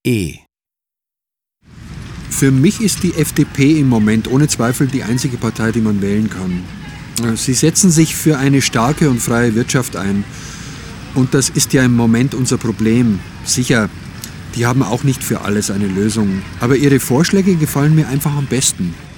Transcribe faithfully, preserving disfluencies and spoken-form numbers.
E. Für mich ist die F D P im Moment ohne Zweifel die einzige Partei, die man wählen kann. Sie setzen sich für eine starke und freie Wirtschaft ein. Und das ist ja im Moment unser Problem. Sicher, die haben auch nicht für alles eine Lösung. Aber ihre Vorschläge gefallen mir einfach am besten.